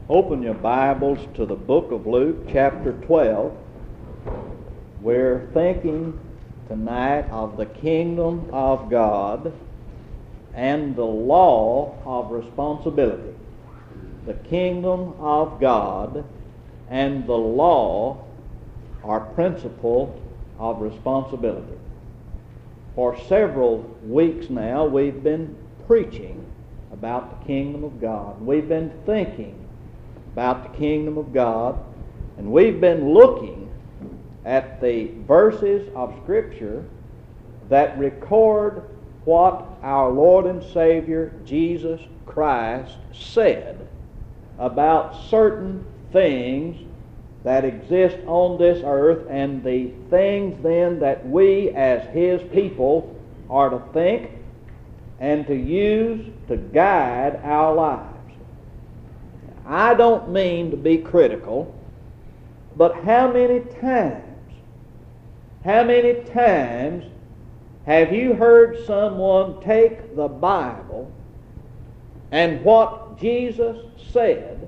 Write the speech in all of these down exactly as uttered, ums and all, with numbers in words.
Open your Bibles to the book of Luke, chapter twelve. We're thinking tonight of the kingdom of God and the law of responsibility. The kingdom of God and the law or principle of responsibility. For several weeks now, we've been preaching about the kingdom of God. We've been thinking about the kingdom of God, and we've been looking at the verses of Scripture that record what our Lord and Savior Jesus Christ said about certain things that exist on this earth, and the things then that we as His people are to think and to use to guide our lives. I don't mean to be critical, but how many times, how many times have you heard someone take the Bible and what Jesus said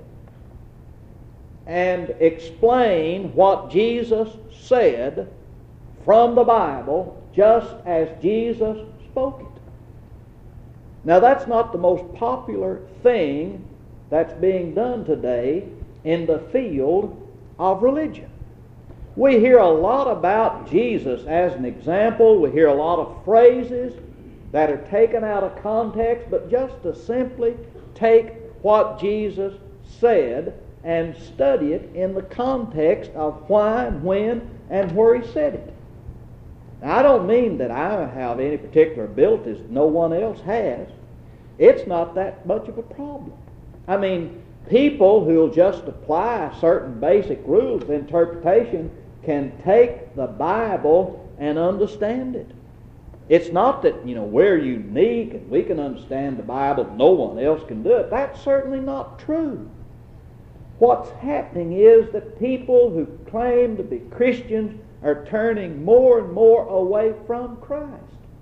and explain what Jesus said from the Bible just as Jesus spoke it? Now, that's not the most popular thing that's being done today in the field of religion. We hear a lot about Jesus as an example. We hear a lot of phrases that are taken out of context, but just to simply take what Jesus said and study it in the context of why and when and where He said it. Now, I don't mean that I have any particular abilities no one else has. It's not that much of a problem. I mean, people who'll just apply certain basic rules of interpretation can take the Bible and understand it. It's not that, you know, we're unique and we can understand the Bible, no one else can do it. That's certainly not true. What's happening is that people who claim to be Christians are turning more and more away from Christ.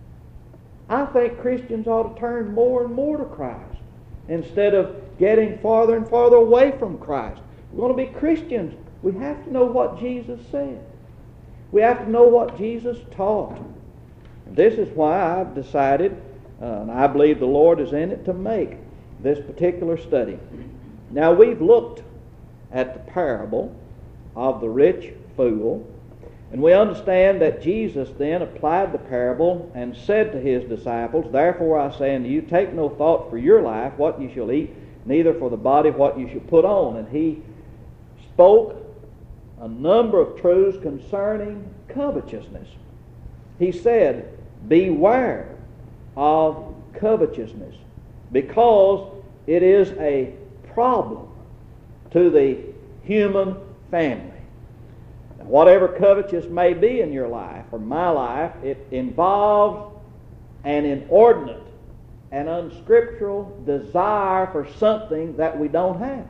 I think Christians ought to turn more and more to Christ instead of getting farther and farther away from Christ. If we want to be Christians, we have to know what Jesus said. We have to know what Jesus taught. And this is why I've decided, uh, and I believe the Lord is in it, to make this particular study. Now, we've looked at the parable of the rich fool, and we understand that Jesus then applied the parable and said to His disciples, "Therefore I say unto you, take no thought for your life, what you shall eat, neither for the body what you shall put on." And He spoke a number of truths concerning covetousness. He said, beware of covetousness, because it is a problem to the human family. Now, whatever covetous may be in your life or my life, it involves an inordinate and unscriptural desire for something that we don't have.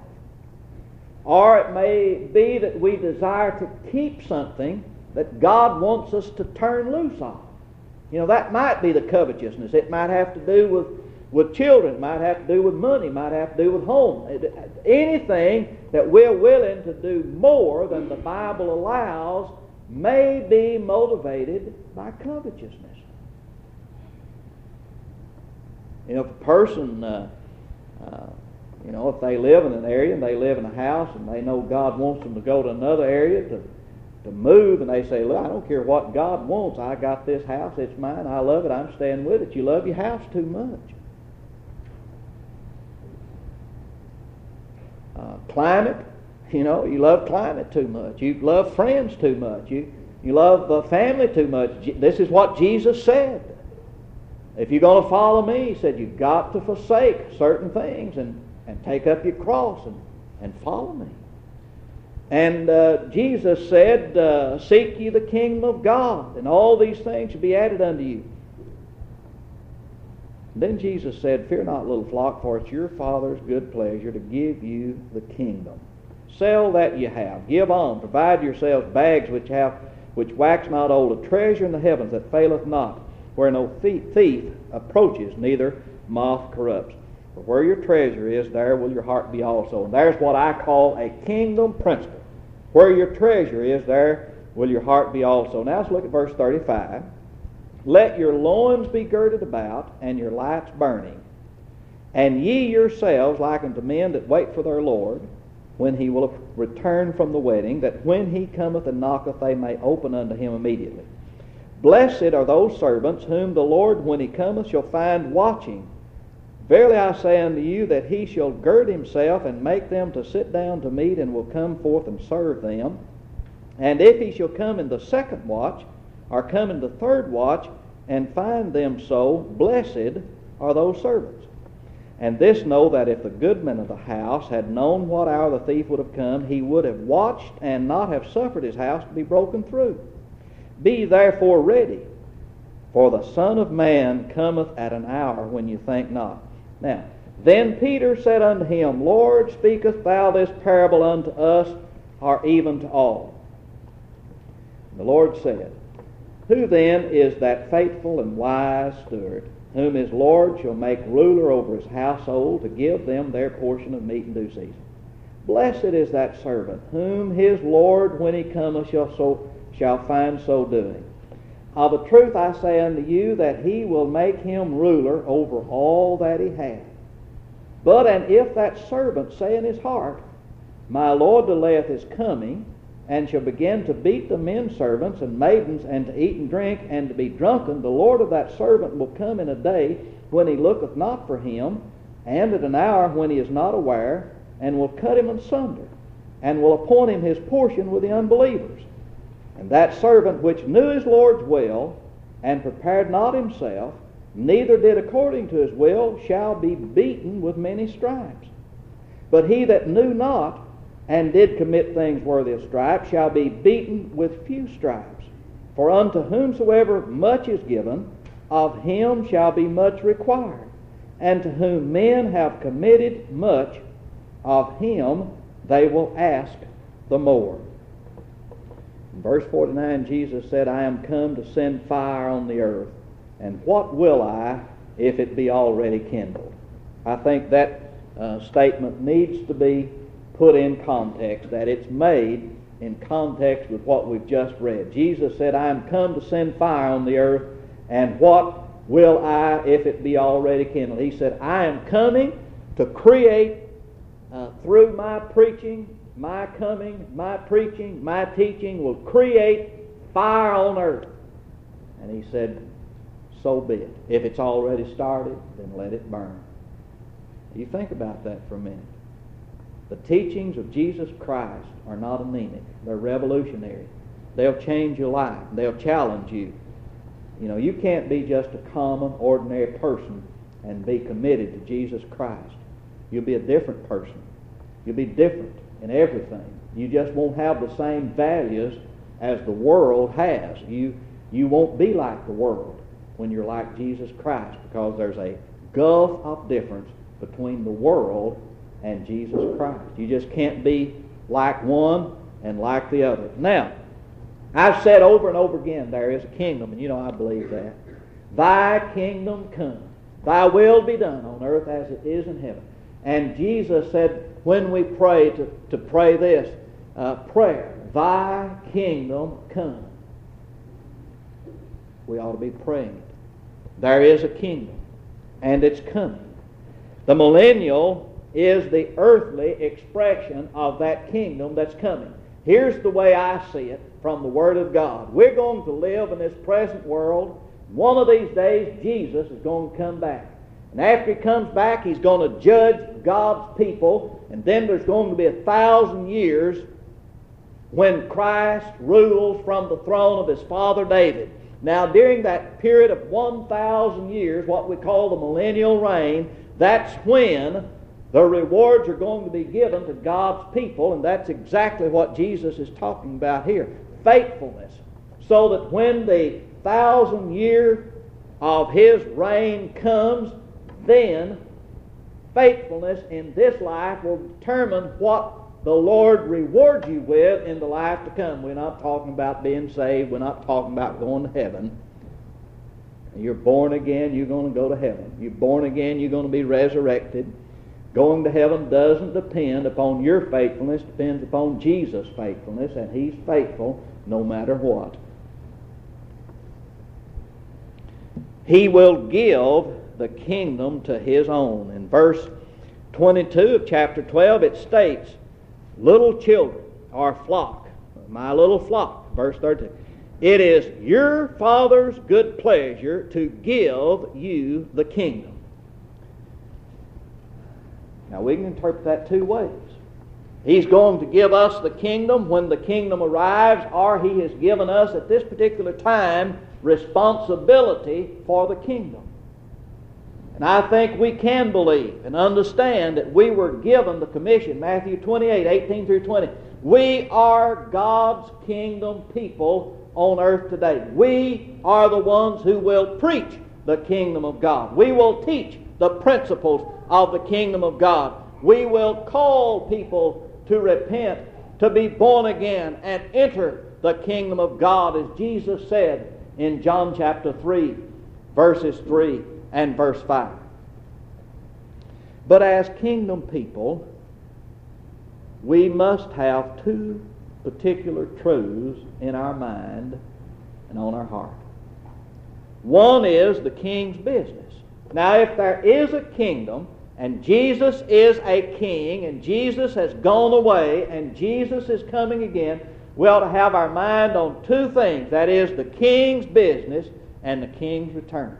Or it may be that we desire to keep something that God wants us to turn loose of. You know, that might be the covetousness. It might have to do with, with children. It might have to do with money. It might have to do with home. It, anything that we're willing to do more than the Bible allows may be motivated by covetousness. You know, if a person, uh, uh, you know, if they live in an area and they live in a house and they know God wants them to go to another area to, to move, and they say, "Look, I don't care what God wants. I got this house. It's mine. I love it. I'm staying with it." You love your house too much. Uh, climate, you know, you love climate too much. You love friends too much. You, you love uh, family too much. This is what Jesus said. If you're going to follow me, He said, you've got to forsake certain things and, and take up your cross and, and follow me. And uh, Jesus said, uh, seek ye the kingdom of God, and all these things shall be added unto you. And then Jesus said, fear not, little flock, for it's your Father's good pleasure to give you the kingdom. Sell that you have, give on, provide yourselves bags which have which wax not old, a treasure in the heavens that faileth not, where no thief approaches, neither moth corrupts. For where your treasure is, there will your heart be also. And there's what I call a kingdom principle. Where your treasure is, there will your heart be also. Now let's look at verse thirty-five. Let your loins be girded about, and your lights burning. And ye yourselves like unto men that wait for their Lord, when he will return from the wedding, that when he cometh and knocketh, they may open unto him immediately. Blessed are those servants whom the Lord, when he cometh, shall find watching. Verily I say unto you, that he shall gird himself, and make them to sit down to meat, and will come forth and serve them. And if he shall come in the second watch, or come in the third watch, and find them so, blessed are those servants. And this know, that if the goodman of the house had known what hour the thief would have come, he would have watched, and not have suffered his house to be broken through. Be therefore ready, for the Son of Man cometh at an hour when you think not. Now, then Peter said unto him, Lord, speakest thou this parable unto us, or even to all? The Lord said, Who then is that faithful and wise steward, whom his Lord shall make ruler over his household, to give them their portion of meat in due season? Blessed is that servant, whom his Lord, when he cometh, shall, so, shall find so doing. Of a truth I say unto you, that he will make him ruler over all that he hath. But and if that servant say in his heart, My Lord delayeth his coming, and shall begin to beat the men servants and maidens, and to eat and drink, and to be drunken, the Lord of that servant will come in a day when he looketh not for him, and at an hour when he is not aware, and will cut him asunder, and will appoint him his portion with the unbelievers. And that servant which knew his Lord's will, and prepared not himself, neither did according to his will, shall be beaten with many stripes. But he that knew not, and did commit things worthy of stripes, shall be beaten with few stripes. For unto whomsoever much is given, of him shall be much required. And to whom men have committed much, of him they will ask the more. In verse forty-nine, Jesus said, I am come to send fire on the earth, and what will I if it be already kindled? I think that uh, statement needs to be put in context, that it's made in context with what we've just read. Jesus said, I am come to send fire on the earth, and what will I if it be already kindled? He said, I am coming to create uh, through my preaching, my coming, my preaching, my teaching will create fire on earth. And he said, so be it. If it's already started, then let it burn. You think about that for a minute. The teachings of Jesus Christ are not anemic. They're revolutionary. They'll change your life. They'll challenge you. You know, you can't be just a common, ordinary person and be committed to Jesus Christ. You'll be a different person. You'll be different in everything. You just won't have the same values as the world has. You, you won't be like the world when you're like Jesus Christ, because there's a gulf of difference between the world and Jesus Christ. You just can't be like one and like the other. Now, I've said over and over again, there is a kingdom, and you know I believe that. Thy kingdom come. Thy will be done on earth as it is in heaven. And Jesus said, when we pray, to, to pray this uh, prayer, Thy kingdom come. We ought to be praying it. There is a kingdom, and it's coming. The millennial is the earthly expression of that kingdom that's coming. Here's the way I see it from the Word of God. We're going to live in this present world. One of these days, Jesus is going to come back. And after He comes back, He's going to judge God's people. And then there's going to be a thousand years when Christ rules from the throne of His father David. Now, during that period of one thousand years, what we call the millennial reign, that's when the rewards are going to be given to God's people, and that's exactly what Jesus is talking about here. Faithfulness. So that when the thousand year of His reign comes, then faithfulness in this life will determine what the Lord rewards you with in the life to come. We're not talking about being saved. We're not talking about going to heaven. You're born again, you're going to go to heaven. You're born again, you're going to be resurrected. Going to heaven doesn't depend upon your faithfulness, it depends upon Jesus' faithfulness, and He's faithful no matter what. He will give the kingdom to His own. In verse twenty-two of chapter twelve it states, little children are flock, my little flock. Verse thirty-two, it is your Father's good pleasure to give you the kingdom. Now we can interpret that two ways. He's going to give us the kingdom when the kingdom arrives, or He has given us at this particular time responsibility for the kingdom. And I think we can believe and understand that we were given the commission, Matthew twenty-eight, eighteen through twenty. We are God's kingdom people on earth today. We are the ones who will preach the kingdom of God. We will teach the principles of the kingdom of God. We will call people to repent, to be born again, and enter the kingdom of God, as Jesus said in John chapter three, verses three and verse five. But as kingdom people, we must have two particular truths in our mind and on our heart. One is the king's business. Now, if there is a kingdom, and Jesus is a king, and Jesus has gone away, and Jesus is coming again, we ought to have our mind on two things. That is, the king's business and the king's return.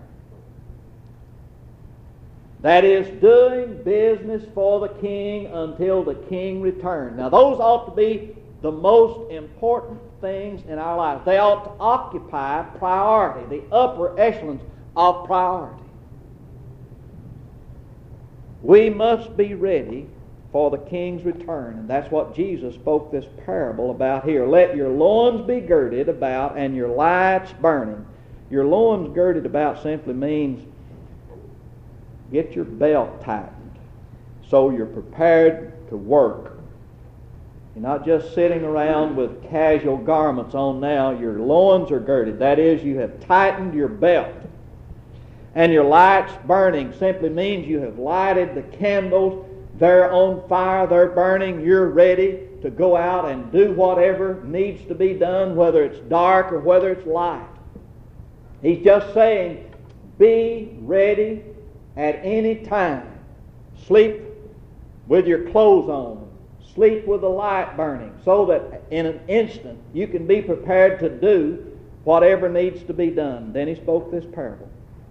That is, doing business for the king until the king returns. Now, those ought to be the most important things in our lives. They ought to occupy priority, the upper echelons of priority. We must be ready for the king's return, and that's what Jesus spoke this parable about here. Let your loins be girded about and your lights burning. Your loins girded about simply means get your belt tightened so you're prepared to work. You're not just sitting around with casual garments on now. Your loins are girded. That is, you have tightened your belt. And your lights burning simply means you have lighted the candles. They're on fire, they're burning, you're ready to go out and do whatever needs to be done, whether it's dark or whether it's light. He's just saying, be ready at any time. Sleep with your clothes on. Sleep with the light burning, so that in an instant you can be prepared to do whatever needs to be done. Then he spoke this parable.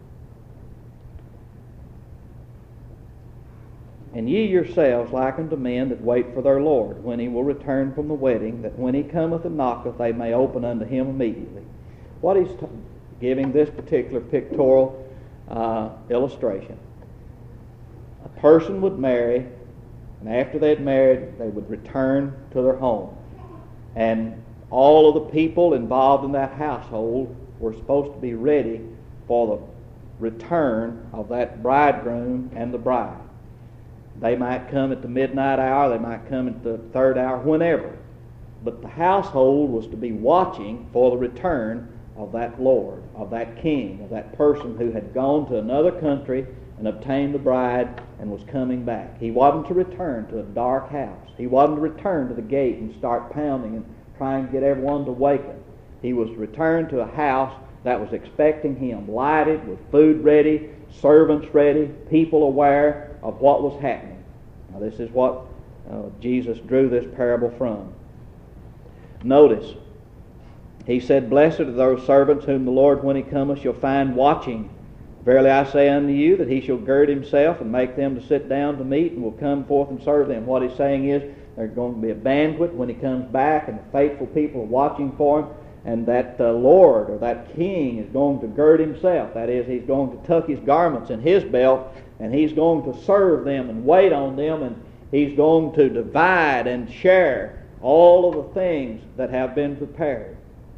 And ye yourselves like unto men that wait for their Lord, when he will return from the wedding, that when he cometh and knocketh, they may open unto him immediately. What he's t- giving this particular pictorial uh, illustration. A person would marry, and after they'd married, they would return to their home. And all of the people involved in that household were supposed to be ready for the return of that bridegroom and the bride. They might come at the midnight hour, they might come at the third hour, whenever. But the household was to be watching for the return of that Lord, of that king, of that person who had gone to another country and obtained the bride and was coming back. He wasn't to return to a dark house. He wasn't to return to the gate and start pounding and trying to get everyone to waken. He was to return to a house that was expecting him, lighted, with food ready, servants ready, people aware of what was happening. Now this is what uh, Jesus drew this parable from. Notice, he said, blessed are those servants whom the Lord when he cometh shall find watching. Verily I say unto you that he shall gird himself and make them to sit down to meat, and will come forth and serve them. What he's saying is there's going to be a banquet when he comes back, and the faithful people are watching for him, and that uh, Lord or that king is going to gird himself. That is, he's going to tuck his garments in his belt, and he's going to serve them and wait on them, and he's going to divide and share all of the things that have been prepared.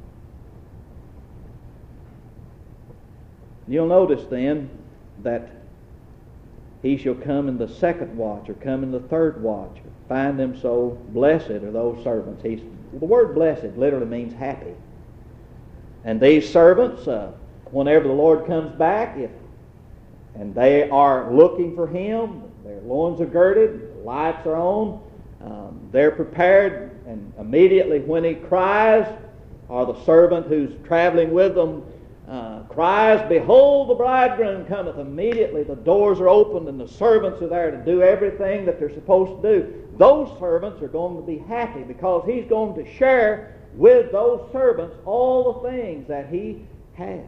You'll notice then that he shall come in the second watch, or come in the third watch. Find them so. Blessed are those servants. He's, the word blessed literally means happy. And these servants, uh, whenever the Lord comes back, if and they are looking for Him, their loins are girded, the lights are on, um, they're prepared, and immediately when He cries, or the servant who's traveling with them uh, cries, "Behold, the bridegroom cometh," immediately the doors are opened and the servants are there to do everything that they're supposed to do. Those servants are going to be happy because He's going to share with those servants all the things that He has.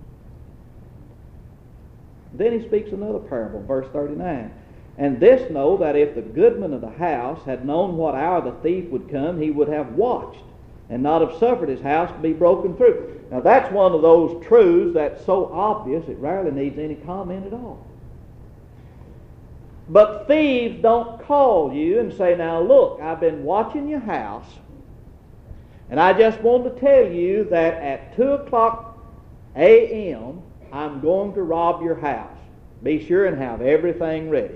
Then He speaks another parable, verse thirty-nine. "And this know, that if the goodman of the house had known what hour the thief would come, he would have watched, and not have suffered his house to be broken through." Now that's one of those truths that's so obvious it rarely needs any comment at all. But thieves don't call you and say, "Now look, I've been watching your house, and I just want to tell you that at two o'clock a m I'm going to rob your house. Be sure and have everything ready."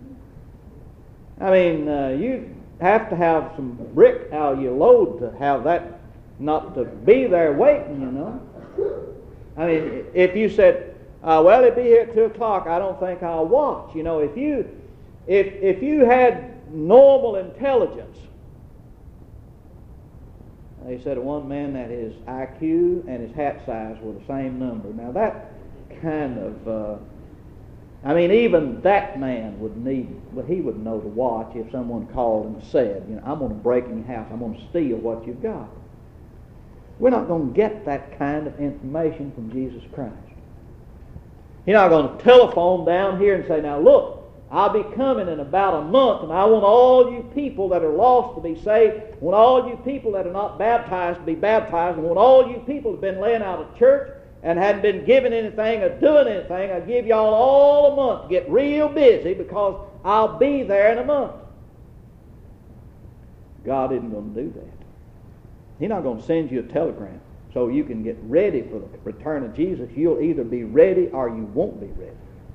I mean, uh, you have to have some brick how you load to have that not to be there waiting, you know. I mean, if you said, uh, "Well, it'll be here at two o'clock, I don't think I'll watch." You know, if you if if you had normal intelligence, they said of one man that his I Q and his hat size were the same number. Now that kind of, uh, I mean, even that man would need, well, he would know to watch if someone called and said, you know, "I'm going to break in your house, I'm going to steal what you've got." We're not going to get that kind of information from Jesus Christ. He's not going to telephone down here and say, "Now look, I'll be coming in about a month, and I want all you people that are lost to be saved. I want all you people that are not baptized to be baptized. I want all you people that have been laying out of church and hadn't been given anything or doing anything. I give y'all all a month to get real busy because I'll be there in a month." God isn't going to do that. He's not going to send you a telegram so you can get ready for the return of Jesus. You'll either be ready or you won't be ready.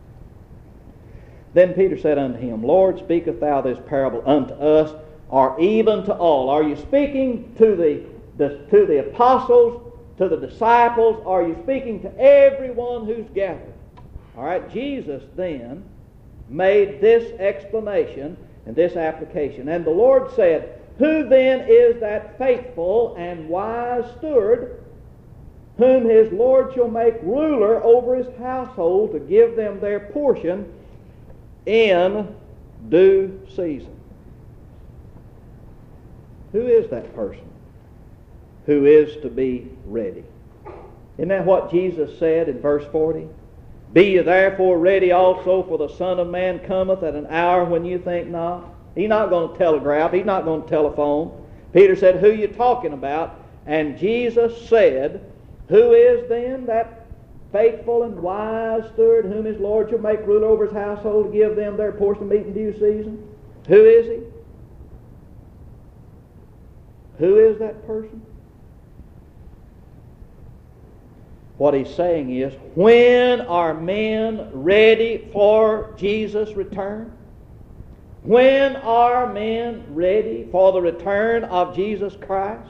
Then Peter said unto him, "Lord, speakest thou this parable unto us, or even to all?" Are you speaking to the, the to the apostles, to the disciples, or are you speaking to everyone who's gathered? All right, Jesus then made this explanation and this application. "And the Lord said, Who then is that faithful and wise steward, whom his Lord shall make ruler over his household, to give them their portion in due season?" Who is that person who is to be ready? Isn't that what Jesus said in verse forty? "Be ye therefore ready also, for the Son of Man cometh at an hour when you think not." He's not going to telegraph. He's not going to telephone. Peter said, "Who are you talking about?" And Jesus said, "Who is then that faithful and wise steward, whom his Lord shall make ruler over his household, to give them their portion of meat in due season?" Who is he? Who is that person? What he's saying is, when are men ready for Jesus' return? When are men ready for the return of Jesus Christ?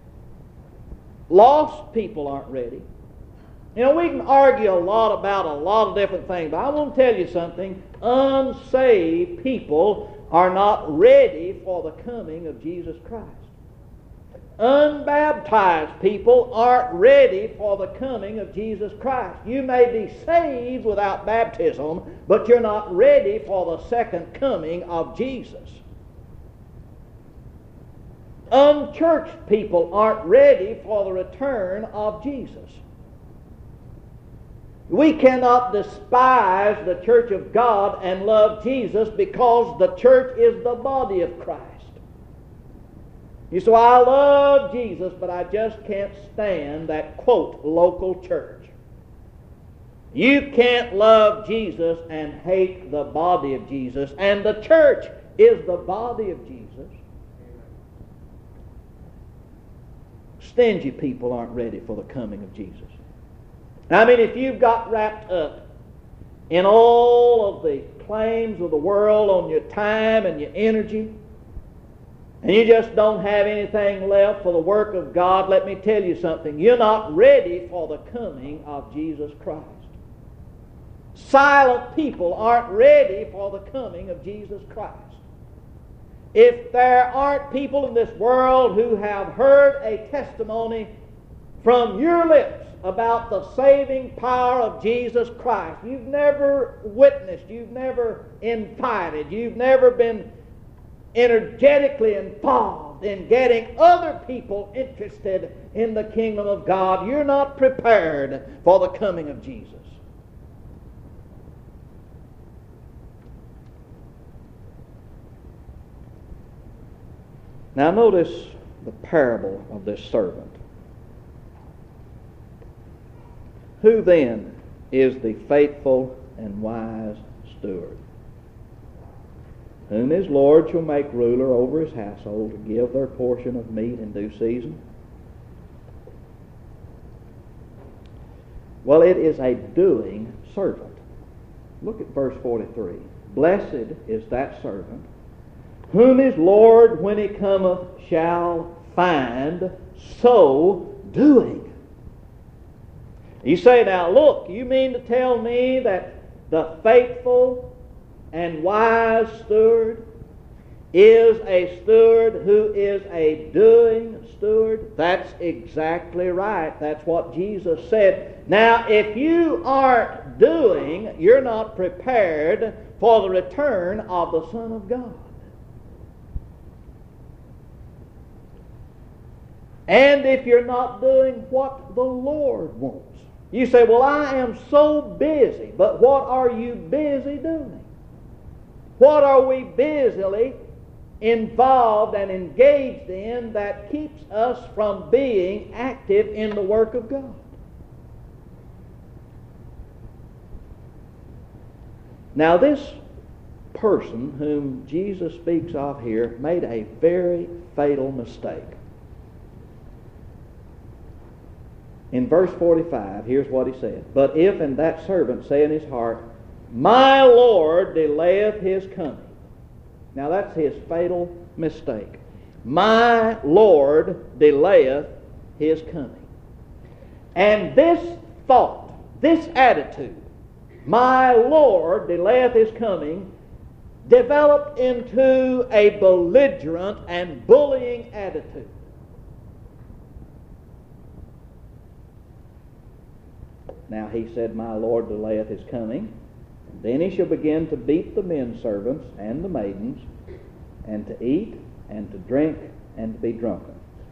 Lost people aren't ready. You know, we can argue a lot about a lot of different things, but I want to tell you something. Unsaved people are not ready for the coming of Jesus Christ. Unbaptized people aren't ready for the coming of Jesus Christ. You may be saved without baptism, but you're not ready for the second coming of Jesus. Unchurched people aren't ready for the return of Jesus. We cannot despise the church of God and love Jesus, because the church is the body of Christ. You say, "I love Jesus, but I just can't stand that, quote, local church." You can't love Jesus and hate the body of Jesus, and the church is the body of Jesus. Stingy people aren't ready for the coming of Jesus. I mean, if you've got wrapped up in all of the claims of the world on your time and your energy, and you just don't have anything left for the work of God, let me tell you something. You're not ready for the coming of Jesus Christ. Silent people aren't ready for the coming of Jesus Christ. If there aren't people in this world who have heard a testimony from your lips about the saving power of Jesus Christ, you've never witnessed, you've never invited, you've never been energetically involved in getting other people interested in the kingdom of God, you're not prepared for the coming of Jesus. Now notice the parable of this servant. Who then is the faithful and wise steward, whom his Lord shall make ruler over his household to give their portion of meat in due season? Well, it is a doing servant. Look at verse forty-three. Blessed is that servant whom his Lord, when he cometh, shall find so doing. You say, now look, you mean to tell me that the faithful and wise steward is a steward who is a doing steward? That's exactly right. That's what Jesus said. Now, if you aren't doing, you're not prepared for the return of the Son of God. And if you're not doing what the Lord wants. You say, well, I am so busy. But what are you busy doing? What are we busily involved and engaged in that keeps us from being active in the work of God? Now, this person whom Jesus speaks of here made a very fatal mistake. In verse forty-five, here's what he said. But if in that servant say in his heart, my Lord delayeth his coming. Now that's his fatal mistake. My Lord delayeth his coming. And this thought, this attitude, my Lord delayeth his coming, developed into a belligerent and bullying attitude. Now he said, my Lord delayeth his coming. And then he shall begin to beat the men servants and the maidens, and to eat and to drink and to be drunken.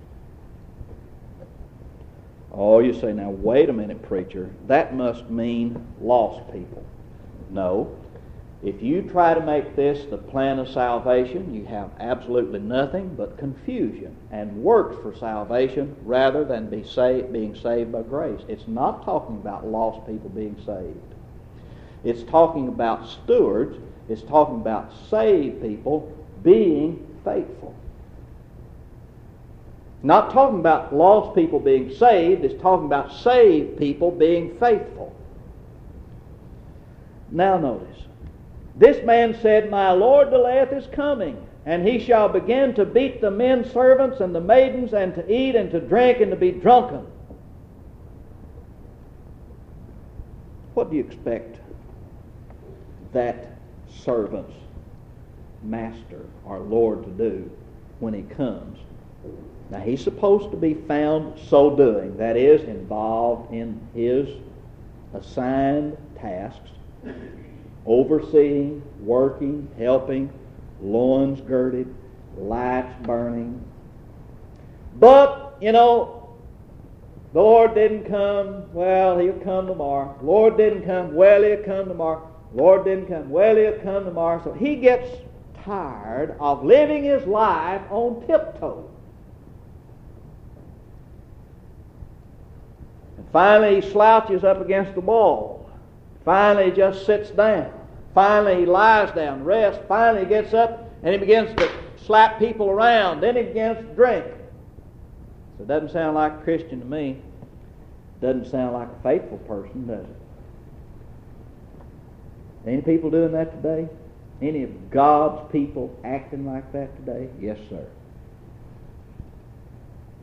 Oh, you say, now wait a minute, preacher. That must mean lost people. No. If you try to make this the plan of salvation, you have absolutely nothing but confusion and works for salvation rather than be saved, being saved by grace. It's not talking about lost people being saved. It's talking about stewards. It's talking about saved people being faithful. Not talking about lost people being saved. It's talking about saved people being faithful. Now notice. This man said, my Lord delayeth his coming, and he shall begin to beat the men servants and the maidens, and to eat and to drink and to be drunken. What do you expect that servant's master or Lord to do when he comes? Now he's supposed to be found so doing, that is, involved in his assigned tasks, overseeing, working, helping, loins girded, lights burning. But, you know, the Lord didn't come, well, he'll come tomorrow. Lord didn't come, well, he'll come tomorrow. Lord didn't come, well, he'll come tomorrow. So he gets tired of living his life on tiptoe. And finally he slouches up against the wall. Finally, he just sits down. Finally, he lies down, rests. Finally, he gets up and he begins to slap people around. Then he begins to drink. So it doesn't sound like a Christian to me. It doesn't sound like a faithful person, does it? Any people doing that today? Any of God's people acting like that today? Yes, sir.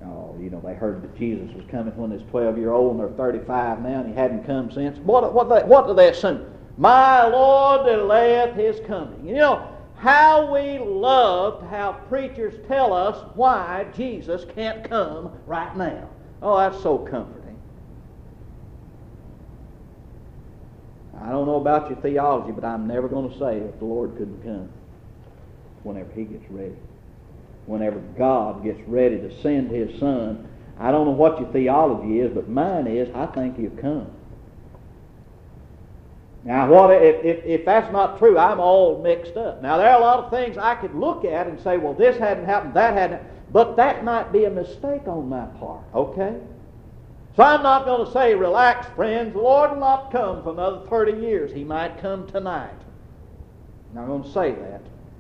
Oh, you know, they heard that Jesus was coming when they was twelve-year-old, and they're thirty-five now, and he hadn't come since. What, what, they, what do they assume? My Lord delayeth his coming. You know, how we love to have preachers tell us why Jesus can't come right now. Oh, that's so comforting. I don't know about your theology, but I'm never going to say that the Lord couldn't come whenever he gets ready. Whenever God gets ready to send his Son. I don't know what your theology is, but mine is, I think he'll come. Now, what if, if, if that's not true, I'm all mixed up. Now, there are a lot of things I could look at and say, well, this hadn't happened, that hadn't happened, but that might be a mistake on my part, okay? So I'm not going to say, relax, friends, the Lord will not come for another thirty years. He might come tonight. I'm not going to say that.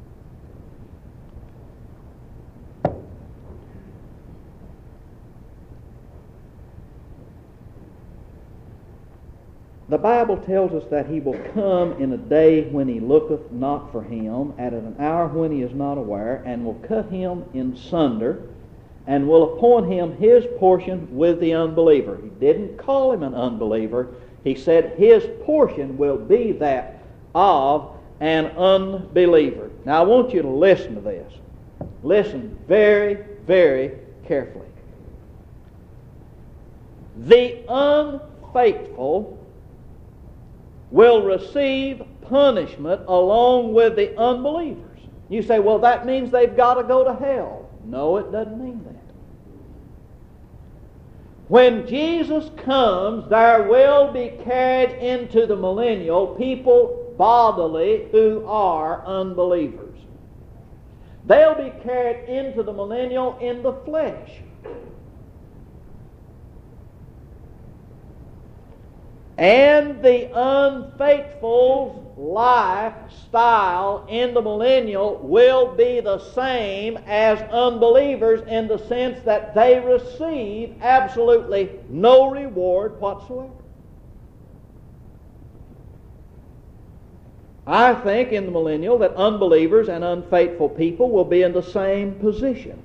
The Bible tells us that he will come in a day when he looketh not for him, at an hour when he is not aware, and will cut him in sunder, and will appoint him his portion with the unbeliever. He didn't call him an unbeliever. He said his portion will be that of an unbeliever. Now I want you to listen to this. Listen very, very carefully. The unfaithful will receive punishment along with the unbelievers. You say, well, that means they've got to go to hell. No, it doesn't mean that. When Jesus comes, there will be carried into the millennial people bodily who are unbelievers. They'll be carried into the millennial in the flesh. And the unfaithful's lifestyle in the millennial will be the same as unbelievers in the sense that they receive absolutely no reward whatsoever. I think in the millennial that unbelievers and unfaithful people will be in the same position.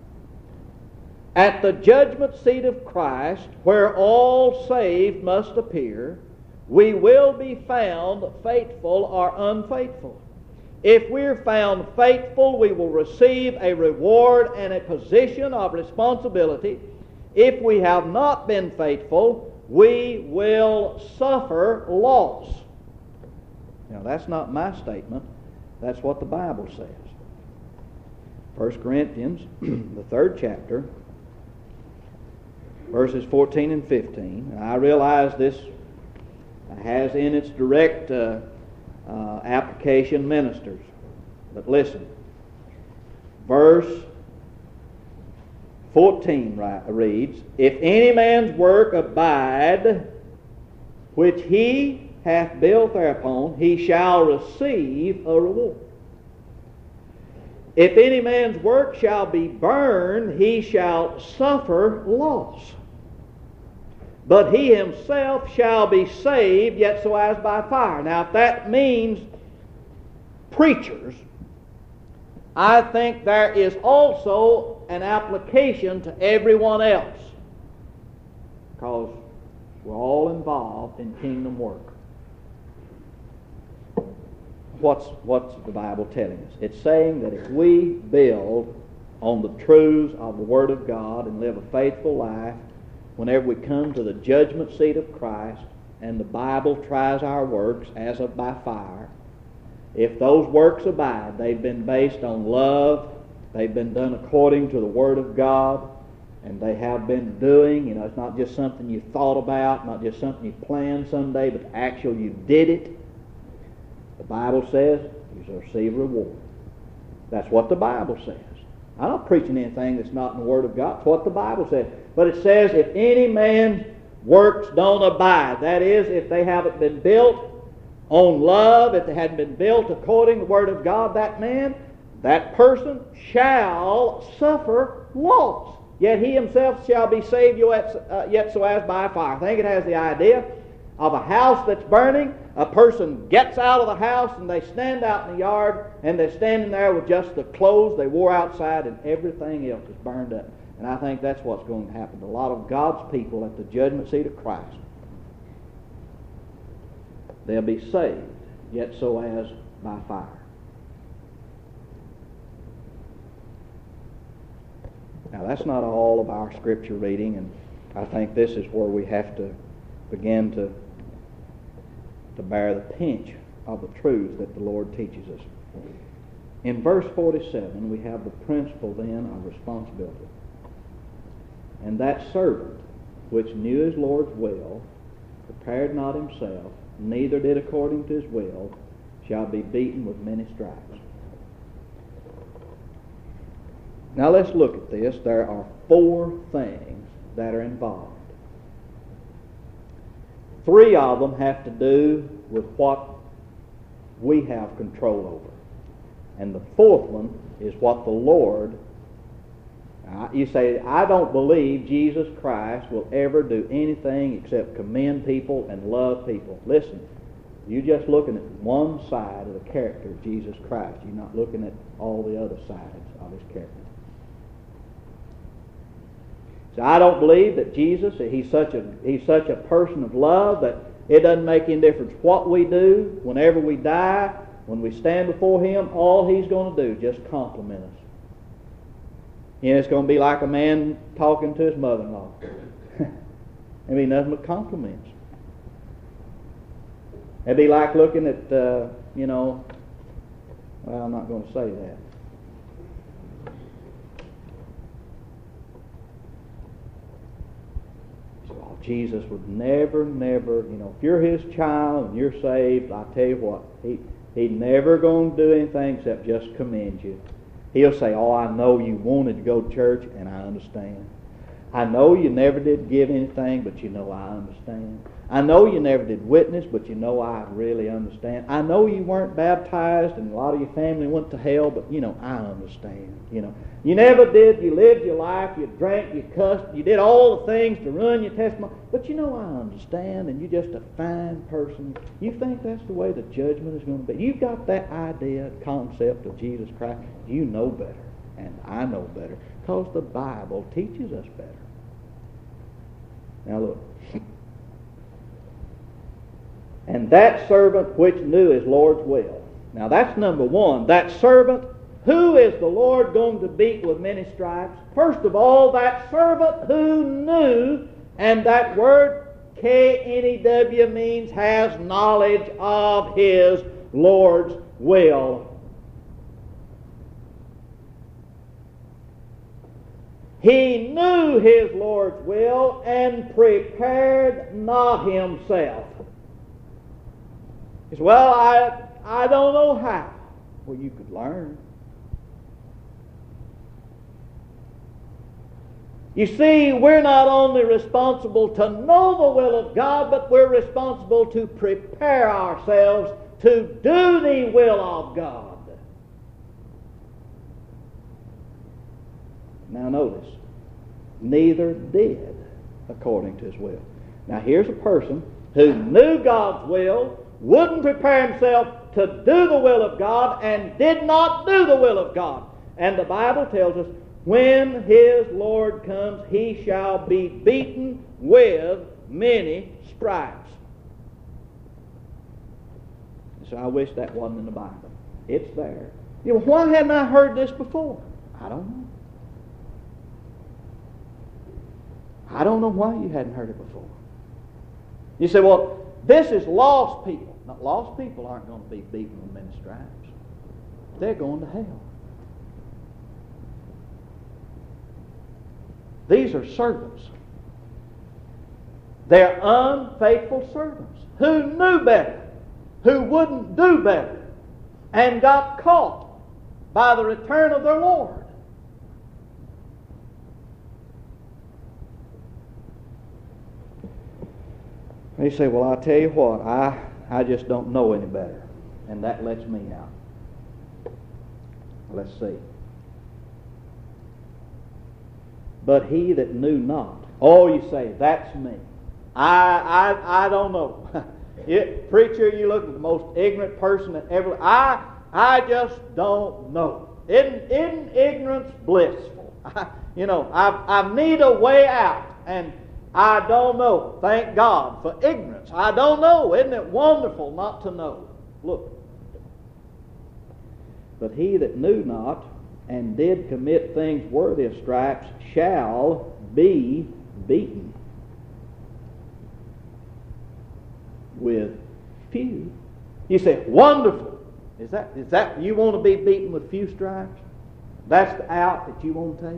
At the judgment seat of Christ, where all saved must appear, we will be found faithful or unfaithful. If we're found faithful, we will receive a reward and a position of responsibility. If we have not been faithful, we will suffer loss. Now, that's not my statement. That's what the Bible says. First Corinthians, the third chapter, verses fourteen and fifteen. And I realize this has in its direct uh, uh, application ministers. But listen. Verse fourteen reads, If any man's work abide, which he hath built thereupon, he shall receive a reward. If any man's work shall be burned, he shall suffer loss. But he himself shall be saved, yet so as by fire. Now, if that means preachers, I think there is also an application to everyone else, because we're all involved in kingdom work. What's, what's the Bible telling us? It's saying that if we build on the truths of the Word of God and live a faithful life, whenever we come to the judgment seat of Christ and the Bible tries our works as of by fire, if those works abide, they've been based on love, they've been done according to the Word of God, and they have been doing, you know, it's not just something you thought about, not just something you planned someday, but actually you did it. The Bible says you shall receive a reward. That's what the Bible says. I'm not preaching anything that's not in the Word of God. It's what the Bible says. But it says if any man's works don't abide, that is, if they haven't been built on love, if they hadn't been built according to the Word of God, that man, that person shall suffer loss. Yet he himself shall be saved yet so as by fire. I think it has the idea of a house that's burning. A person gets out of the house and they stand out in the yard and they're standing there with just the clothes they wore outside and everything else is burned up. And I think that's what's going to happen to a lot of God's people at the judgment seat of Christ. They'll be saved, yet so as by fire. Now, that's not all of our Scripture reading, and I think this is where we have to begin to, to bear the pinch of the truths that the Lord teaches us. In verse forty-seven, we have the principle then of responsibility. And that servant which knew his Lord's will, prepared not himself, neither did according to his will, shall be beaten with many stripes. Now let's look at this. There are four things that are involved. Three of them have to do with what we have control over. And the fourth one is what the Lord, uh, you say, I don't believe Jesus Christ will ever do anything except commend people and love people. Listen, you're just looking at one side of the character of Jesus Christ. You're not looking at all the other sides of his character. So I don't believe that Jesus, he's such a he's such a person of love that it doesn't make any difference what we do. Whenever we die, when we stand before him, all he's going to do is just compliment us. You know, it's going to be like a man talking to his mother-in-law. I mean, nothing but compliments. It'd be like looking at, uh, you know, well, I'm not going to say that. Jesus would never, never, you know, if you're his child and you're saved, I tell you what, he he's never going to do anything except just commend you. He'll say, oh, I know you wanted to go to church, and I understand. I know you never did give anything, but you know I understand. I know you never did witness, but you know I really understand. I know you weren't baptized, and a lot of your family went to hell, but you know I understand. You know, you never did. You lived your life. You drank. You cussed. You did all the things to ruin your testimony. But you know I understand, and you're just a fine person. You think that's the way the judgment is going to be? You've got that idea, concept of Jesus Christ. You know better, and I know better, because the Bible teaches us better. Now look. And that servant which knew his Lord's will. Now that's number one. That servant, who is the Lord going to beat with many stripes? First of all, that servant who knew, and that word K N E W means has knowledge of his Lord's will. He knew his Lord's will and prepared not himself. He said, well, I, I don't know how. Well, you could learn. You see, we're not only responsible to know the will of God, but we're responsible to prepare ourselves to do the will of God. Now notice, neither did according to his will. Now here's a person who knew God's will, wouldn't prepare himself to do the will of God, and did not do the will of God. And the Bible tells us, when his Lord comes, he shall be beaten with many stripes. So I wish that wasn't in the Bible. It's there. You know, why hadn't I heard this before? I don't know. I don't know why you hadn't heard it before. You say, well, this is lost people. Now, lost people aren't going to be beaten with many stripes. They're going to hell. These are servants. They're unfaithful servants who knew better, who wouldn't do better, and got caught by the return of their Lord. They say, well, I'll tell you what, I, I just don't know any better. And that lets me out. Let's see. But he that knew not. Oh, you say, that's me. I I I don't know. It, preacher, you look at the most ignorant person that ever... I I just don't know. Isn't, isn't ignorance blissful? I, you know, I, I need a way out, and I don't know. Thank God for ignorance. I don't know. Isn't it wonderful not to know? Look. But he that knew not and did commit things worthy of stripes shall be beaten with few. You say, wonderful. Is that, is that you want to be beaten with few stripes? That's the out that you want to take?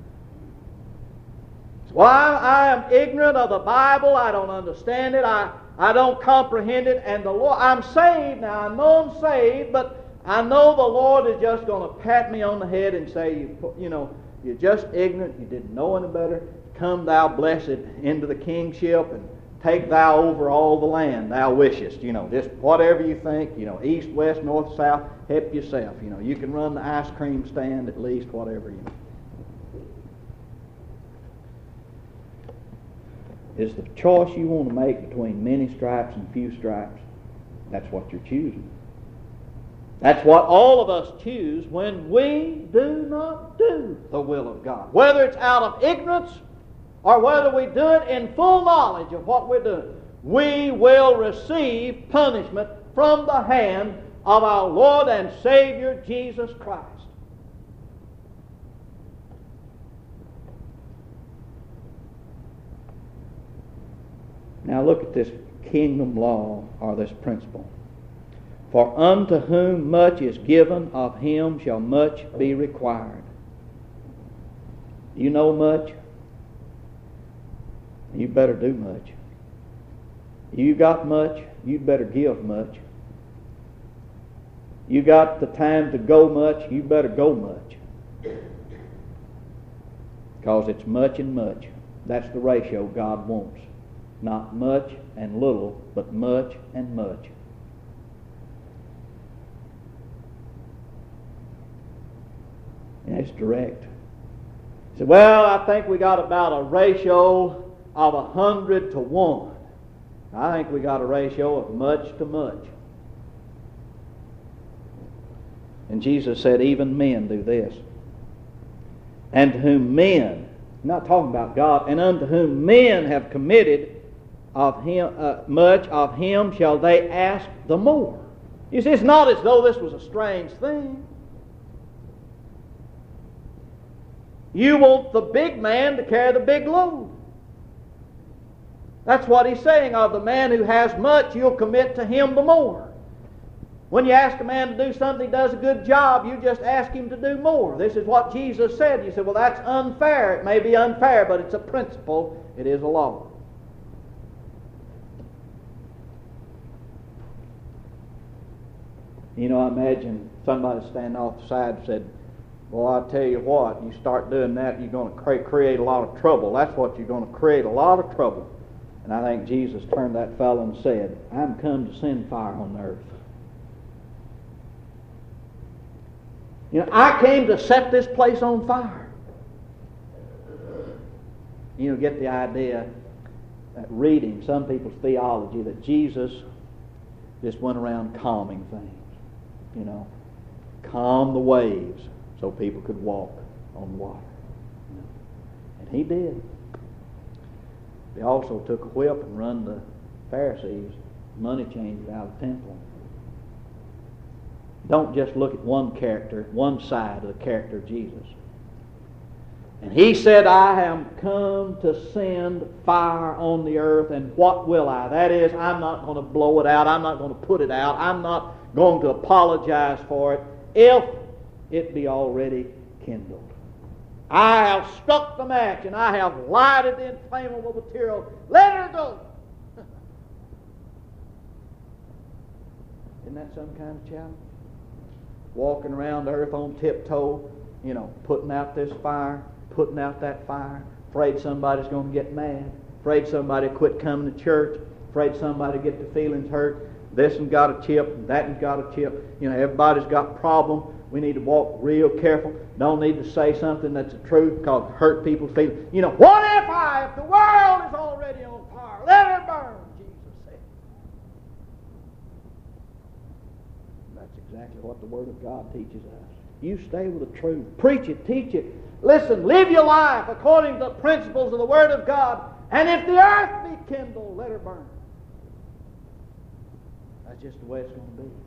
Well, I, I am ignorant of the Bible. I don't understand it. I, I don't comprehend it. And the Lord, I'm saved. Now, I know I'm saved, but I know the Lord is just going to pat me on the head and say, you, you know, you're just ignorant. You didn't know any better. Come thou blessed into the kingship, and take thou over all the land thou wishest. You know, just whatever you think, you know, east, west, north, south, help yourself. You know, you can run the ice cream stand at least, whatever, you know. Is the choice you want to make between many stripes and few stripes, that's what you're choosing. That's what all of us choose when we do not do the will of God. Whether it's out of ignorance or whether we do it in full knowledge of what we're doing, we will receive punishment from the hand of our Lord and Savior Jesus Christ. Now look at this kingdom law, or this principle. For unto whom much is given, of him shall much be required. You know much? You better do much. You got much? You better give much. You got the time to go much? You better go much. Because it's much and much. That's the ratio God wants. Not much and little, but much and much. And it's direct. He said, well, I think we got about a ratio of a hundred to one. I think we got a ratio of much to much. And Jesus said, even men do this. And to whom men, I'm not talking about God, and unto whom men have committed of him uh, much, of him shall they ask the more. You see, it's not as though this was a strange thing. You want the big man to carry the big load. That's what he's saying. Of the man who has much, you'll commit to him the more. When you ask a man to do something, he does a good job, you just ask him to do more. This is what Jesus said. You say, well, that's unfair. It may be unfair, but it's a principle. It is a law. You know, I imagine somebody standing off the side and said, well, I'll tell you what, you start doing that, you're going to cre- create a lot of trouble. That's what you're going to create, a lot of trouble. And I think Jesus turned to that fellow and said, I'm come to send fire on the earth. You know, I came to set this place on fire. You know, get the idea that reading some people's theology that Jesus just went around calming things. You know, calm the waves so people could walk on water. You know. And he did. They also took a whip and run the Pharisees, money changers, out of the temple. Don't just look at one character, one side of the character of Jesus. And he said, I am come to send fire on the earth, and what will I? That is, I'm not going to blow it out. I'm not going to put it out. I'm not going to apologize for it if it be already kindled. I have struck the match, and I have lighted the inflammable material. Let her go. Isn't that some kind of challenge? Walking around the earth on tiptoe, you know, putting out this fire, putting out that fire, afraid somebody's going to get mad, afraid somebody quit coming to church, afraid somebody get their feelings hurt. This one's got a chip, that one's got a chip. You know, everybody's got a problem. We need to walk real careful. Don't need to say something that's the truth because it hurt people's feelings. You know, what if I, if the world is already on fire, let it burn, Jesus said. That's exactly what the Word of God teaches us. You stay with the truth. Preach it, teach it. Listen, live your life according to the principles of the Word of God. And if the earth be kindled, let her burn. That's just the way it's going to be.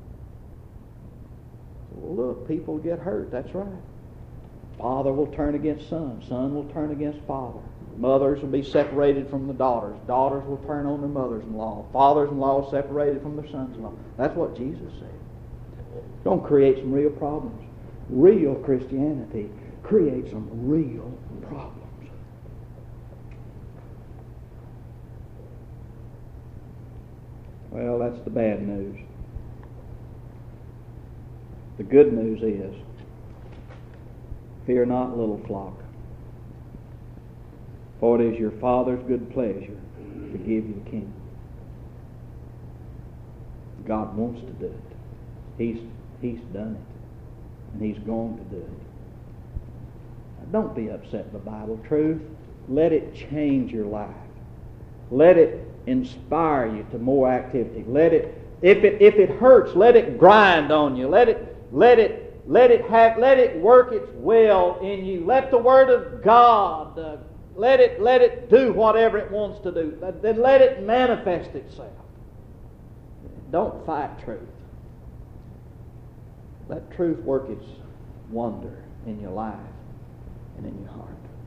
Well, look, people get hurt. That's right. Father will turn against son. Son will turn against father. Mothers will be separated from the daughters. Daughters will turn on their mothers-in-law. Fathers-in-law separated from their sons-in-law. That's what Jesus said. It's going to create some real problems. Real Christianity creates some real problems. Well, that's the bad news. The good news is, fear not, little flock, for it is your Father's good pleasure to give you the kingdom. God wants to do it. He's, he's done it, and He's going to do it. Now, don't be upset by Bible truth. Let it change your life. Let it inspire you to more activity. Let it, if it if it hurts, let it grind on you. Let it let it let it have let it work its will in you. Let the Word of God uh, let it let it do whatever it wants to do. Then let it manifest itself. Don't fight truth. Let truth work its wonder in your life and in your heart.